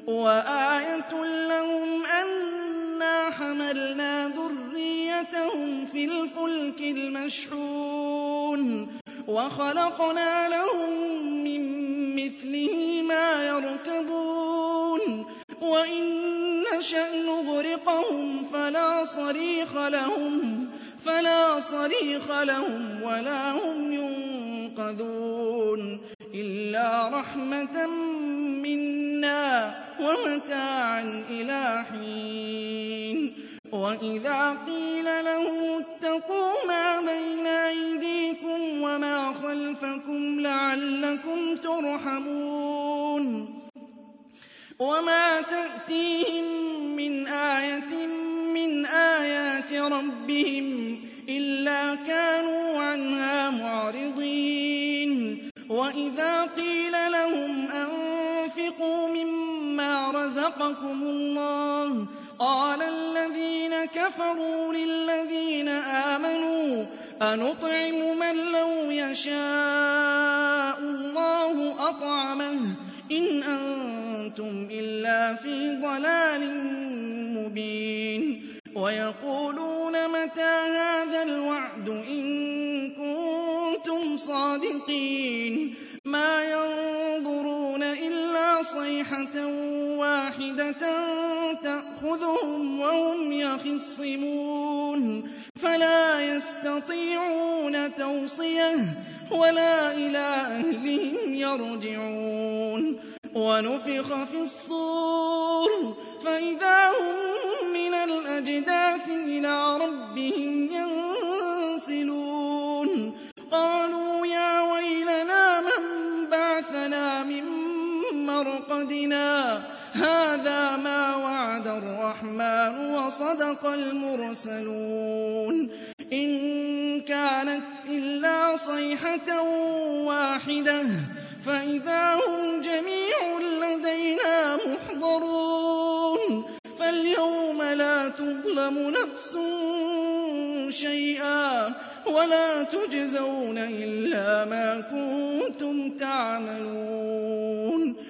وَآيَةٌ لَّهُمْ أَنَّا حَمَلْنَا ذُرِّيَّتَهُمْ فِي الْفُلْكِ الْمَشْحُونِ وَخَلَقْنَا لَهُم مِّن مِّثْلِهِ مَا يَرْكَبُونَ وَإِن نَّشَأْ نُغْرِقْهُمْ فَلَا صَرِيخَ لَهُمْ وَلَا هُمْ يُنقَذُونَ إِلَّا رَحْمَةً مِّنَّا وَمَتَاعًا إِلَىٰ حِينٍ وَإِذَا قِيلَ لَهُمُ اتَّقُوا مَا بَيْنَ أَيْدِيكُمْ وَمَا خَلْفَكُمْ لَعَلَّكُمْ تُرْحَمُونَ وَمَا تَأْتِيهِم مِّنْ آيَةٍ مِّنْ آيَاتِ رَبِّهِمْ إِلَّا كَانُوا عَنْهَا مُعْرِضِينَ وَإِذَا قِيلَ لَهُمْ أَنفِقُوا مِمَّا رَزَقَكُمُ اللَّهُ قَالَ الَّذِينَ كَفَرُوا لِلَّذِينَ آمَنُوا أَنُطْعِمُ مَن لَّوْ يَشَاءُ اللَّهُ أَطْعَمَهُ إِنْ أَنتُمْ إِلَّا فِي ضَلَالٍ مُّبِينٍ وَيَقُولُونَ مَتَىٰ هَٰذَا الْوَعْدُ إِن كُنتُمْ صَادِقِينَ مَا يَنظُرُونَ إِلَّا صَيْحَةً وَاحِدَةً تَأْخُذُهُمْ وَهُمْ يَخِصِّمُونَ فَلَا يَسْتَطِيعُونَ تَوْصِيَةً وَلَا إِلَىٰ أَهْلِهِمْ يَرْجِعُونَ وَنُفِخَ فِي الصُّورِ فَإِذَا هُم مِّنَ الْأَجْدَاثِ إِلَىٰ رَبِّهِمْ يَنسِلُونَ قَالُوا يَا وَيْلَنَا مَن بَعَثَنَا مِن مَّرْقَدِنَا هَٰذَا مَا وَعَدَ الرَّحْمَٰنُ وَصَدَقَ الْمُرْسَلُونَ إِن كَانَتْ إِلَّا صَيْحَةً وَاحِدَةً فَإِذَا هُمْ جَمِيعٌ لَّدَيْنَا مُحْضَرُونَ فَالْيَوْمَ لَا تُظْلَمُ نَفْسٌ شَيْئًا وَلَا تُجْزَوْنَ إِلَّا مَا كُنتُمْ تَعْمَلُونَ